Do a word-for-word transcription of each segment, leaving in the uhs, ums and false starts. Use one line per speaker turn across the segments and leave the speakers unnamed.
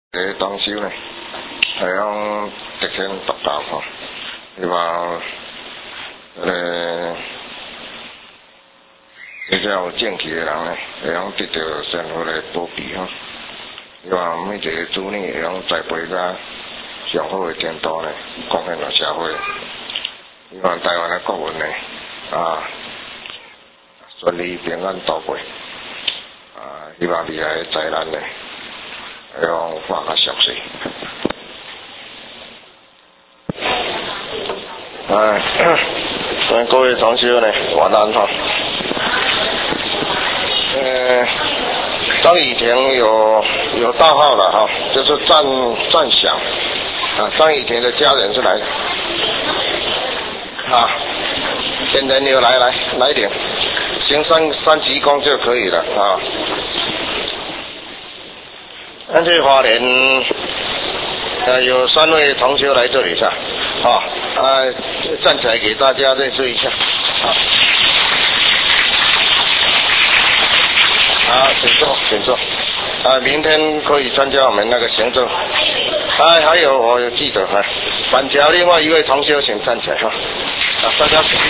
个装修呢，系讲特显独到吼，希望呃，比较有正气的人呢，会讲得到生活的保庇吼。希望每一个子女会讲栽培甲上好的前途呢，贡献到社会。希望台湾的国民呢，啊，顺利平安度过。啊，希望未来的灾难呢，会讲化较熟悉。哎，咱各位同学呢，晚安哈。呃，张雨婷有有大号了哈，就是赞赞享啊，张雨婷的家人是来啊，现在你有来来来点，行三三鞠躬就可以了啊。那这花莲呃有三位同学来这里是吧？啊啊，站起来给大家认识一下。好，好，请坐，请坐。啊，明天可以参加我们那个行政。哎，还有我有记得哈，板桥另外一位同学请站起来哈。啊，大家请。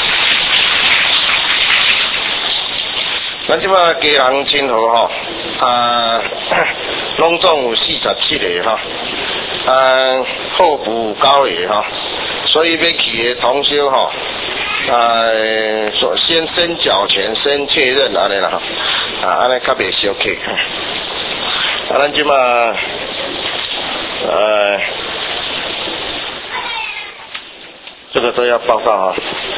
咱即摆家人亲好吼，啊，拢总有四十七个吼，啊，候补高个吼，所以要去的同学吼，啊，先先缴钱，先确认安尼啦吼，啊，安尼较袂小气。啊，咱即摆，呃，这个都要报告啊。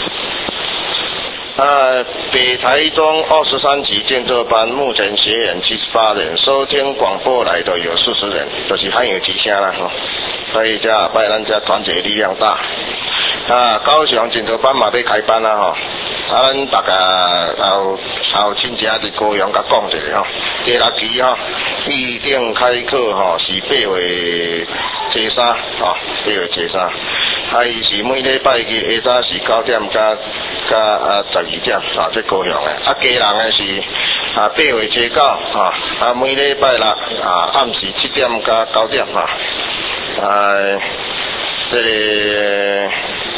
啊，北台中二十三级建筑班目前学员七十八人，收听广播来的有四十人，就是很有吉声啦吼。所以遮拜咱遮团结力量大。啊，高雄建筑班嘛要开班啦吼。啊，咱大家有有亲戚伫高雄甲讲一下吼，第六期吼预定开课吼是八月初三吼，八月初三，啊伊是每礼拜日下晝是九點加加啊十二點啊，即高雄的，啊家人的是啊八月初九啊，啊每禮拜六啊暗時七點加九點啊，啊即個。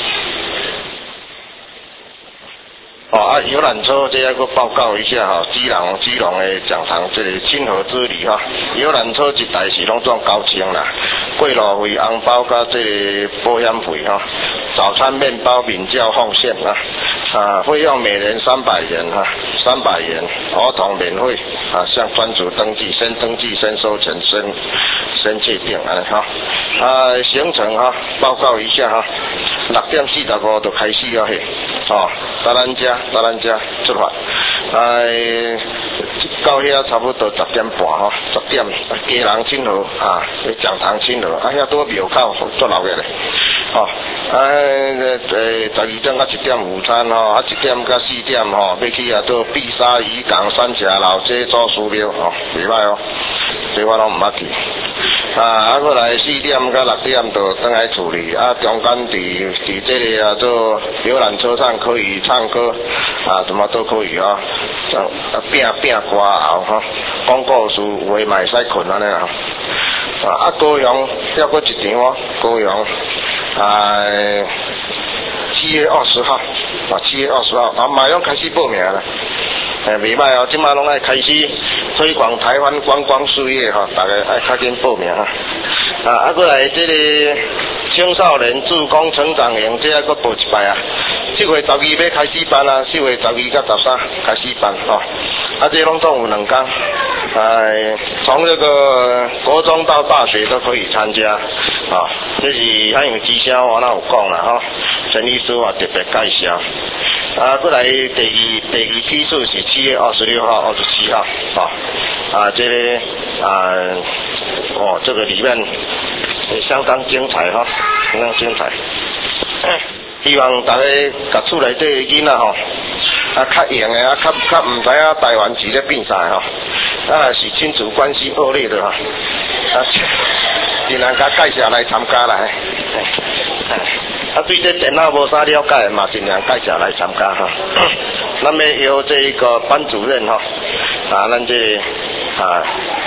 哦啊，游览车这要个报告一下哈，基隆基隆的讲堂这里亲和之旅哈，游览车一台是拢总九千啦，过路费、红包加这个保险费哈，早餐面包免叫奉献啊，啊费用每人三百元哈，三百元，儿童免费啊，向专组登记，先登记先收钱，先先确定安尼哈，啊行程哈报告一下哈，六点四十五就开始了嘿，哦，到咱家。到咱遮出发，哎，到遐差不多十点半吼，十点家人亲和啊，讲堂亲和，啊遐多庙口做老个咧，吼，哎，诶，十二点到一点午餐吼，啊一点到四点吼，要去啊做碧沙渔港、三峡老街做寺庙吼，袂歹哦，这我拢毋捌去。啊，啊，过来四点到六点就倒来处理，啊，中间伫伫这里啊做游览车上可以唱歌，啊，什么都可以啊，啊，拼拼歌后哈，讲故事有诶嘛会使困安尼啊，啊，高雄还阁一场哦，高雄，啊，七月二十号，啊，七月二十号，啊，马上开始报名啦。诶，袂歹哦，即马拢爱开始推广台湾观光事业吼，大家爱较紧报名哈。啊，啊，过来这个青少年志工成长营，这还阁报一摆啊。七月十二要开始办啊，四月十二到十三开始办吼。啊，这拢总有两天，哎，从这个国中到大学都可以参加啊。这是还有之前我那有讲啦吼，陈律师啊特别介绍。啊，过来第二第二批次是七月二十六号、二十七号，啊，啊，这个啊，哦，这个里面也相当精彩哈，相当精彩。希望大家甲厝内底囡仔吼，啊，较闲的啊，较较唔知影台湾籍咧变啥吼，啊，是亲子关系恶劣的哈，啊，尽量甲介绍来参加啦。啊，对这电脑无啥了解嘛，尽量介绍来参加哈。那么由这一个班主任哈，啊，咱这啊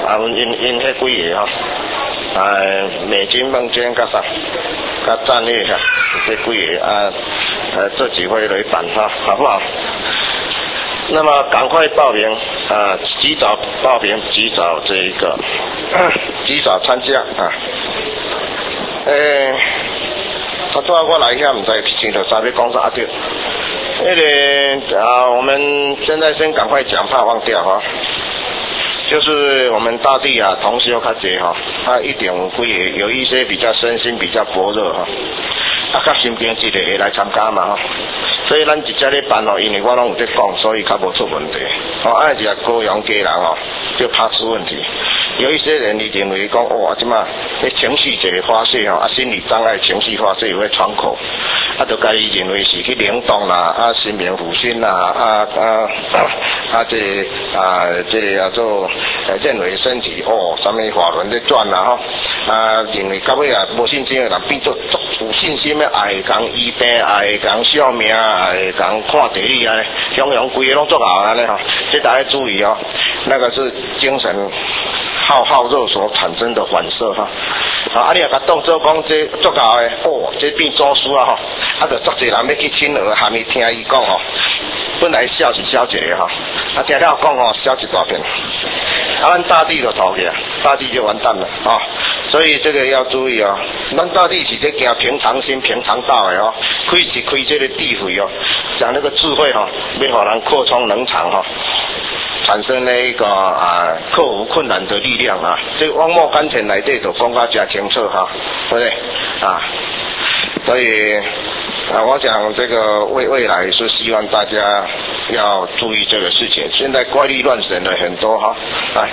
啊，阮因因迄几个吼，啊，美金梦间甲啥，甲战略哈，这几个啊，呃，这几位来办哈，好不好？那么赶快报名啊，及早报名，及早这一个，及早参加啊。诶、欸，他昨我来遐，唔知前头三要讲啥对。那个啊，我们现在先赶快讲，怕忘掉哈。就是我们大地啊，同修较济哈，他一点五几个，有一些比较身心比较薄弱哈，啊，较心平气的会来参加嘛哈。所以咱直接咧办哦，因为我拢有在讲，所以较无出问题。哦，啊一个高阳家人哦，就怕出问题。有一些人你认为讲，哇，即嘛，迄情绪一个发泄吼，啊，心理障碍情绪发泄有会窗口，啊，就家己认为是去灵动啦，啊，心明福心啦，啊啊啊这啊这叫做认为身体哦，什么法轮在转啦吼，啊，认为到尾啊无信心的人变做足有信心的，也会讲医病，也会讲笑命，也会讲看地理啊，样样规个拢做好安尼吼，这大家注意哦，那个是精神好好热所产生的反射哈，啊，你若甲当做讲这足够的，哦，这变祖师啊吼，啊，就足侪人要去亲耳含伊听伊讲吼，本来笑是笑一个吼，啊，听了讲吼笑一大片，啊，咱大地就逃去啊，大地就完蛋了啊，所以这个要注意哦，咱大地是在行平常心、平常道的哦，开是开这个智慧哦，讲那个智慧哈、哦，要让人扩充能场哈。产生那个啊克服困难的力量啊，这汪墨甘泉内底就讲甲真清楚哈，对不对啊？所以啊，我讲这个未未来是希望大家要注意这个事情。现在怪力乱神的很多哈，来，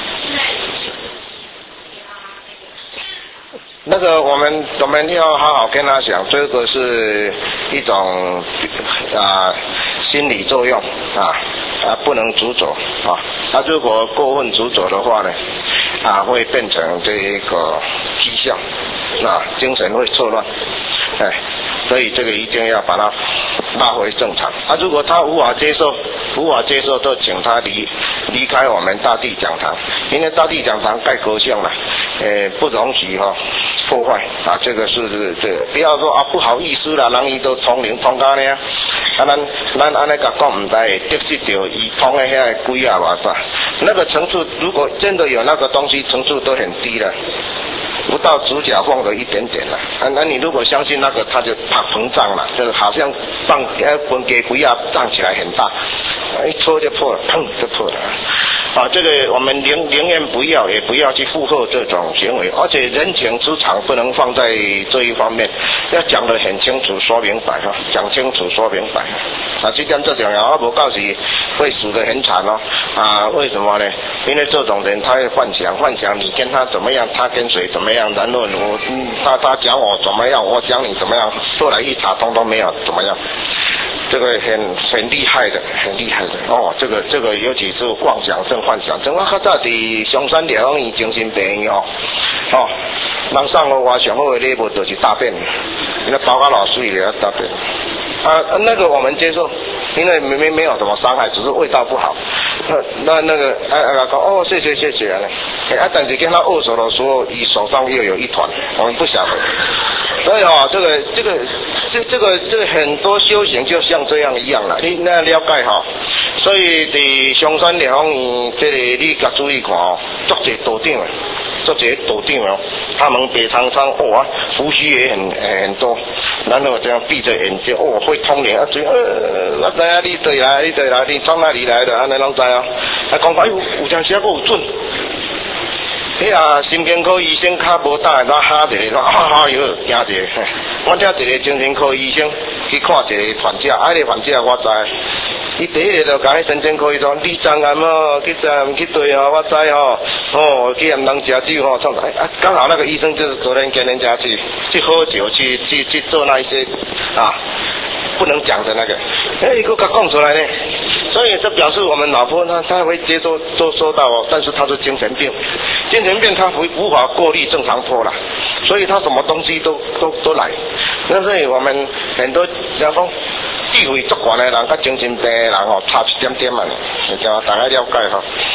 那个我们我们要好好跟他讲，这个是一种啊心理作用啊。啊，不能主走啊！啊，如果过分主走的话呢，啊，会变成这一个迹象，啊，精神会错乱，哎，所以这个一定要把它拉回正常。啊，如果他无法接受，无法接受，就请他离离开我们大地讲堂，因为大地讲堂盖格相了，呃，不容许哈、哦、破坏啊，这个是这个，不要说啊不好意思啦，人伊都通灵通到呢。啊，咱咱安尼甲讲唔知会得失到伊通的遐鬼啊哇塞，那个层次如果真的有那个东西，层次都很低了，不到指甲缝的一点点了。啊，那你如果相信那个，它就怕膨胀了，就是好像放呃分给鬼啊胀起来很大，一戳就破了，砰就破了。啊，这个我们宁宁愿不要，也不要去附和这种行为，而且人情之常不能放在这一方面，要讲得很清楚，说明白哈，讲清楚说明白。啊，这点最重要，啊，不告诉会死得很惨哦。啊，为什么呢？因为这种人他会幻想，幻想你跟他怎么样，他跟谁怎么样，然后我嗯，他他讲我怎么样，我讲你怎么样，后来一查，通通没有怎么样。这个很很厉害的，很厉害的哦。这个这个，尤其是妄想症、幻想症。我较早伫松山疗养院精神病院哦，哦，人送我我上好的礼物就是大便，那包括老水也要大便。啊，那个我们接受，因为明明没有什么伤害，只是味道不好。那那那个啊啊讲哦，谢谢谢谢啊，啊，但是跟他握手的时候，你手上又有一团，我们不晓得。所以哦，这个这个这这个这个很多修行就像这样一样了，你那了解哈、哦。所以伫松山疗养院这里你甲注意看哦，足侪道长啊，足侪道长哦，他们北常常哇，胡须也很很多，然后这样闭着眼睛哦，会通灵啊，就呃，我知啊，你对来，你对来，你从哪里来的？安尼拢知啊，啊，讲哎有有阵时还有准。迄啊，心经科医生较无大，咱哈一个说啊哈哟，惊一个。我听一个精神科医生去看一个患者，啊，迄个患者我知，伊第一个就讲迄神经科医生，你昨暗哦，去昨暗去对哦，我知哦，哦，去暗人食酒哦，创啥？啊，刚好那个医生就是昨天跟人家去去喝酒，去去去做那一些啊不能讲的那个，哎，一个给供出来呢。所以这表示我们老婆呢，她会接受都收到哦，但是她是精神病，精神病她无无法过滤正常波了，所以她什么东西都都都来。那所以我们很多讲讲智慧足悬的人，跟精神病的人哦，差一点点嘛，叫大家了解哈。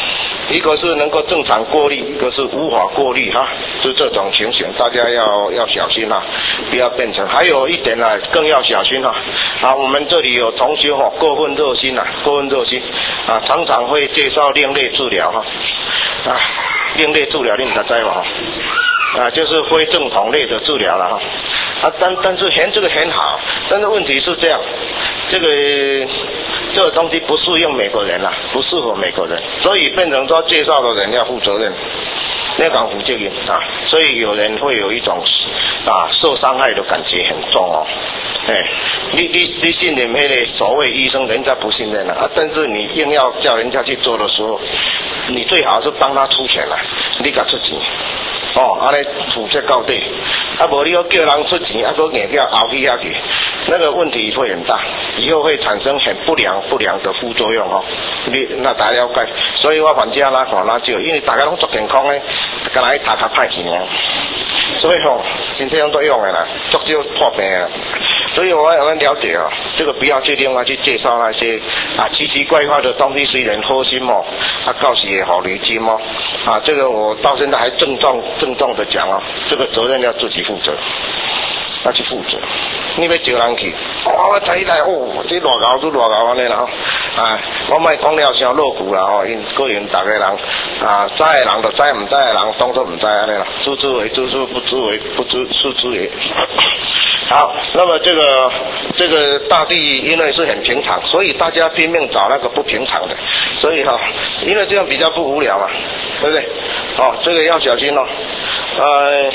一个是能够正常过滤，一个是无法过滤哈，就这种情形，大家要要小心哈，不要变成。还有一点呢，更要小心哈。啊，我们这里有同学哈，过分热心呐，过分热心啊，常常会介绍另类治疗哈，啊，另类治疗你们知道吗？啊，就是非正统类的治疗了哈。啊，但但是很这个很好，但是问题是这样，这个这个东西不适用每个人啦，不适合每个人，所以变成说介绍的人要负责任，要讲负责任啊，所以有人会有一种啊受伤害的感觉很重哦。哎，你你你信任那个所谓医生，人家不信任了啊，但是你硬要叫人家去做的时候，你最好是帮他出钱了，你给他出钱。哦，安尼负责到底，啊无你要叫人出钱，啊搁硬叫熬去下去，那个问题会很大，以后会产生很不良不良的副作用哦。你那大家了解，所以我反正啦看哪少，因为大家拢足健康咧，干来读较歹去尔，所以吼身体拢都用的啦，足少破病啊。所以我我们了解啊，这个不要去另外去介绍那些啊奇奇怪怪的东西，虽然好心哦，啊告诉也好礼金哦，啊这个我到现在还郑重郑重的讲哦，这个责任要自己负责，要去负责。你要招人去，哦我睇来哦，这偌高都偌高安尼啦吼，啊我莫讲了伤露骨啦吼，因个人大个人啊知的人就知，唔知的人当作唔知安尼啦，知之为知之，不知为不知，是之也。好，那么这个这个大地因为是很平常，所以大家拼命找那个不平常的，所以哈、哦，因为这样比较不无聊嘛，对不对？哦，这个要小心哦，呃。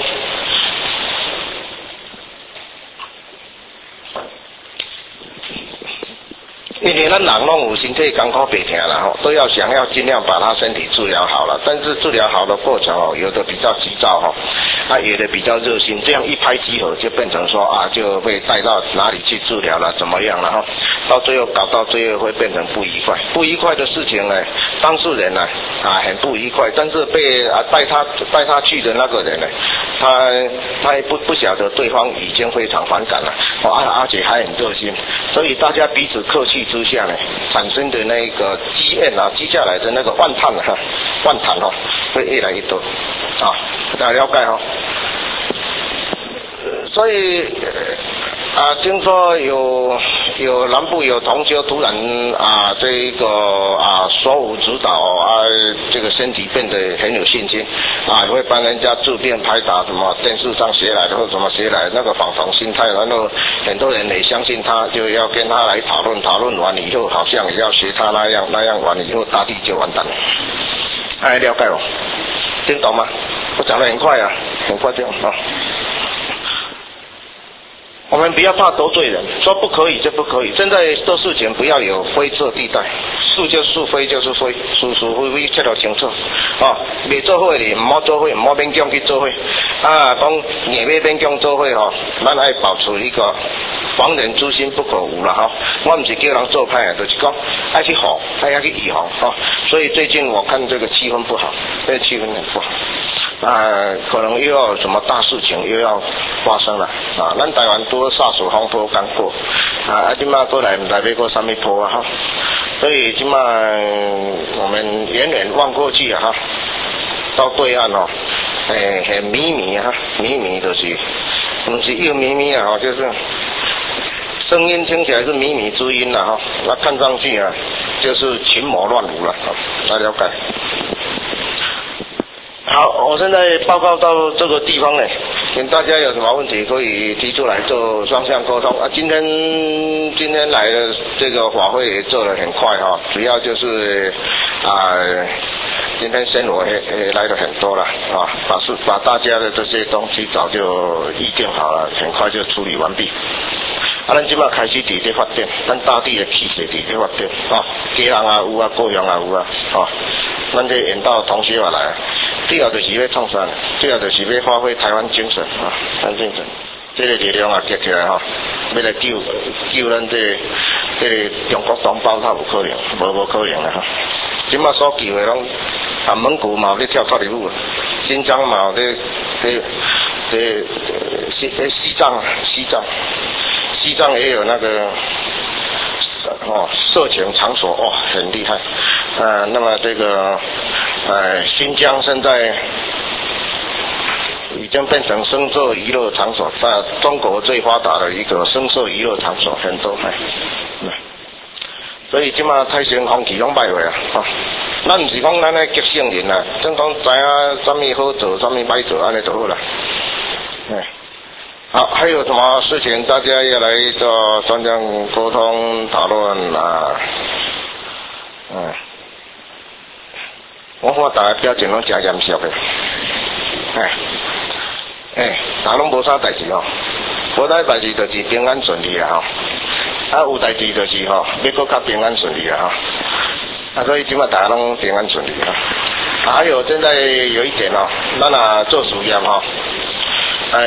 因为咱人拢有身体艰苦病痛啦吼，都要想要尽量把他身体治疗好了。但是治疗好的过程哦，有的比较急躁哈，啊有的比较热心，这样一拍即合就变成说啊就会带到哪里去治疗了，怎么样了哈？到最后搞到最后会变成不愉快，不愉快的事情呢，当事人呢啊很不愉快，但是被啊带他带他去的那个人呢，他他也不不晓得对方已经非常反感了，哦啊而且还很热心，所以大家彼此客气之下呢，产生的那个积怨啊，积下来的那个万叹哈，万叹哈，会越来越多啊，大家了解哈。所以啊，听说有有南部有同学突然啊，这一个啊手舞足蹈啊，这个身体变得很有信心啊，会帮人家治病拍打什么电视上学来的或什么学来的那个仿同心态，然后很多人也相信他，就要跟他来讨论，讨论完以后好像也要学他那样，那样完了以后大地就完蛋了。哎，了解哦，听懂吗？我讲得很快啊，很快这样啊。我们不要怕得罪人，说不可以就不可以。现在做事情不要有灰色地带，是就是非就是非，是是非非切得清楚。哦，未做伙的唔好做伙，唔好勉强去做伙。啊，讲硬要勉强做伙吼，咱爱保持一个防人之心不可无啦哈。我唔是叫人做派，就是讲爱去防，爱要去预防哈。所以最近我看这个气氛不好，这个气氛很不好。啊，可能又要什么大事情又要发生了啊！咱台湾都煞暑风波刚过啊，啊，今嘛过来唔知要过什么波啊哈，所以今嘛我们远远望过去啊哈，到对岸哦，诶、欸，很迷迷啊，迷迷就是，不是又迷迷啊，就是声音听起来是靡靡之音了哈，那看上去啊就是群魔乱舞了，大家了解。好，我现在报告到这个地方呢，请大家有什么问题可以提出来做双向沟通啊。今天今天来的这个法会也做得很快哈，主要就是啊，今天生活也也来的很多了啊，把事把大家的这些东西早就预定好了，很快就处理完毕。啊，咱即马开始伫咧发展，咱大地的气势伫咧发展，哦，家人也有啊，故乡也有啊，哦，咱这引导同学也来，主要就是要创啥？主要就是要发挥台湾精神啊，台湾精神，这个力量啊结起来吼，要来救救咱这个、这个中国同胞，他有可能，无无可能啊！即马所救的拢啊，蒙古嘛有咧跳跳里舞，新疆嘛有咧这这西西藏西藏。西藏也有那个哦，色情场所哦，很厉害。呃，那么这个呃，新疆现在已经变成声色娱乐场所，在中国最发达的一个声色娱乐场所，很多哎。嗯、所以即马太平风气拢歹落啊，哦，咱唔是讲咱咧激性人啊，真讲知影什么好做，什么歹做，安尼就好啦。哎。好，还有什么事情大家要来做商量沟通讨论啊？嗯，我看大家表情拢真严肃的，哎哎，大拢无啥代志哦，无啥代志就是平安顺利啦吼，啊有代志就是吼要搁较平安顺利啦吼，啊所以即马大家拢平安顺利啊。还有现在有一点哦，咱啊做事业吼，哎。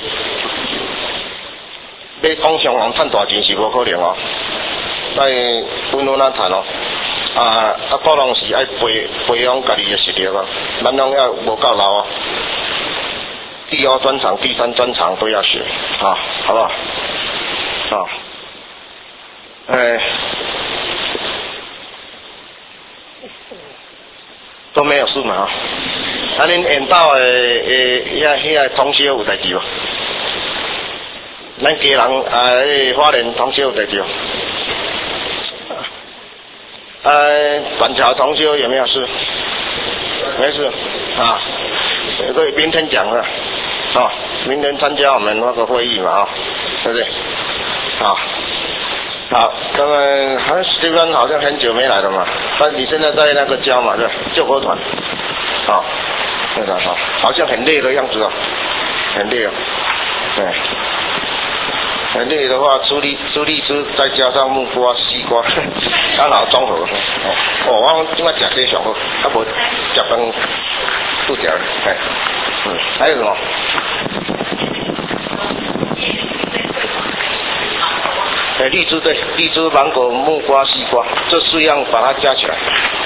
要讲上人赚大钱是无可能哦，但稳稳啊赚哦，啊啊，可能是爱培培养家己的实力啊，咱拢要无够老啊，第二专长、第三专长都要学啊，好不好？啊，哎，都没有事嘛啊，啊，恁缘岛的诶，遐遐通宵有代志无？咱家人啊，迄花莲通宵有代志。呃，板桥通宵有没有事？没事啊，所以明天讲了，啊，明天参加我们那个会议嘛，啊，对不对？啊，好，那么好像史蒂芬好像很久没来了嘛，但你现在在那个教嘛，对，救国团，啊，那个好，好像很累的样子哦，很累哦，对。很累的话，出力出力出，再加上木瓜、西瓜，刚好综合。哦，我今麦食这上好，啊无食饭不食，哎，嗯，还有什么？哎，荔枝对，荔枝、芒果、木瓜、西瓜，这四样把它加起来。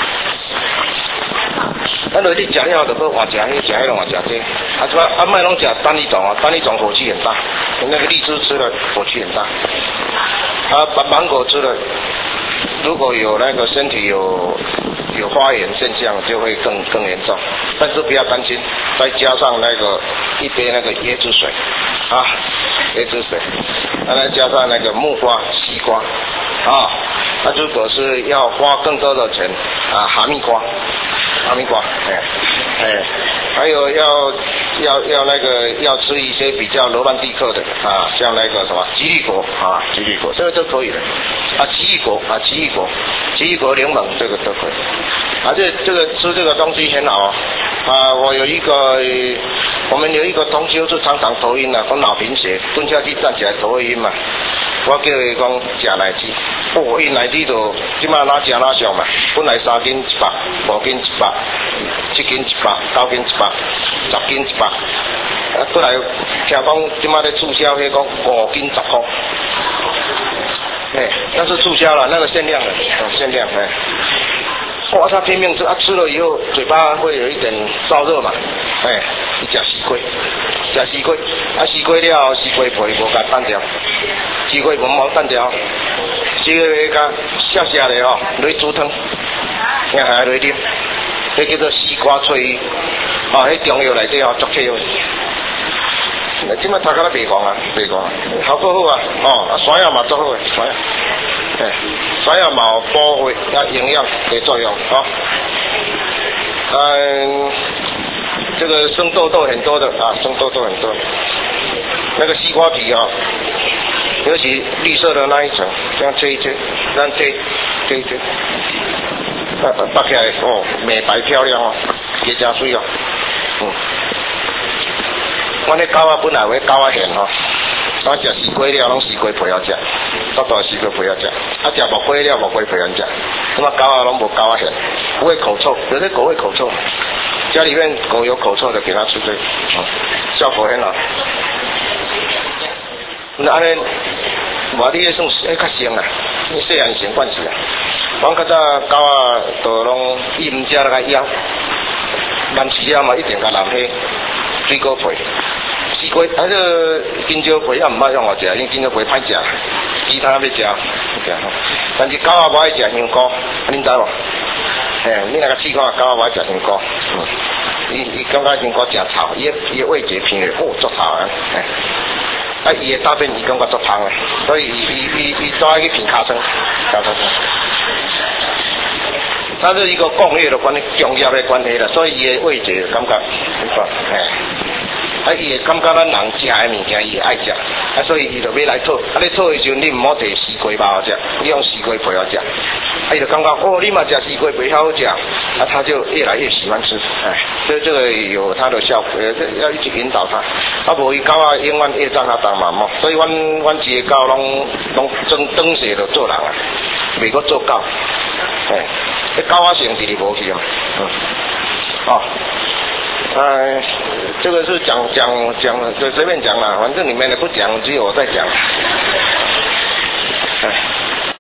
咱落去食了就搁换食迄食迄拢换食这，啊什么啊麦拢食单一种啊，单一种火气很大，那个荔枝吃了火气很大，啊把芒果吃了，如果有那个身体有有发炎现象就会更更严重，但是不要担心，再加上那个一杯那个椰子水，啊椰子水，啊再加上那个木瓜、西瓜，啊，那如果是要花更多的钱啊哈密瓜。哈密瓜，哎哎，还有要要要那个要吃一些比较罗曼蒂克的啊，像那个什么吉利果啊，吉利果这个都可以的啊，奇异果啊，奇异果，奇异果柠檬这个都可以啊，这这个吃这个东西很好啊，我有一个我们有一个同学就常常头晕啊，讲脑贫血，蹲下去站起来头会晕嘛。我叫伊讲食奶子，哦，伊奶子就即马哪食哪上嘛，本来三斤一百，五斤一百，七斤一百，九斤一百，十斤一百，啊，过来听讲即马咧促销，迄讲五斤十块，哎，那是促销了，那个限量的，哦，限量，哎，哇，他拼命吃，啊，吃了以后嘴巴会有一点烧热嘛，哎，去食西瓜，食西瓜，啊，西瓜了，西瓜皮无甲单掉。西瓜无毛单条，西瓜甲小小的哦，落去煮汤，听下落去啉，迄叫做西瓜脆鱼，哦，迄中药内底哦，足体哦。即摆头壳咧袂讲啊，袂讲，效果好啊，哦，啊山药嘛足好诶，山药，诶，山药嘛有保护啊营养的作用，哦，嗯，这个生痘痘很多的啊，生痘痘很多，那个西瓜皮啊。尤其绿色的那一层，这样切一切，这样切切一切，拔拔起来哦，美白漂亮哦，也加水哦，嗯，我那狗仔本来会狗仔咸吼，我食西瓜了，拢西瓜皮要食，大大西瓜皮要食，啊食木瓜了，木瓜皮要食，那么狗仔拢无狗仔咸，不会口臭，有些狗会口臭，家里面狗有口臭的给它吃这个，嗯，效果很好。那安尼，话你迄算迄较生啊，你细汉生惯势啊。我较早狗仔都拢伊毋食那个腰，万事了嘛一定甲淋迄水果皮，西瓜啊个金蕉皮也毋捌用我食，因为金蕉皮歹食。 其他要食，食吼。但是狗仔无爱食香菇，恁知无？嘿，你那个试看，狗仔无爱食香菇，嗯，伊伊感觉香菇真臭，伊伊味觉偏的，哦，足臭啊，嘿。啊，伊的大便伊感觉足香的，所以伊伊伊伊都爱去片尻川，尻川。它是一个工业的关工业的关系啦，所以伊的味觉感觉，嘿。啊，伊会感觉咱人食的物件，伊会爱食，啊，所以伊就要来讨。啊，你讨的时候，你毋好摕西瓜包食，你用西瓜皮来食。啊，伊就感觉哦，你嘛食西瓜皮好食，啊，他就越来越喜欢吃。哎，所以这个有它的效果，呃，要一直引导他。啊，无伊狗啊，永远越长他当嘛嘛，所以阮阮一个狗拢拢装装死就做人啊，袂阁做狗。哎，迄狗仔性直无去啊，嗯，哦。哎，这个是讲讲讲，就随便讲啦，反正里面的不讲，只有我在讲。哎。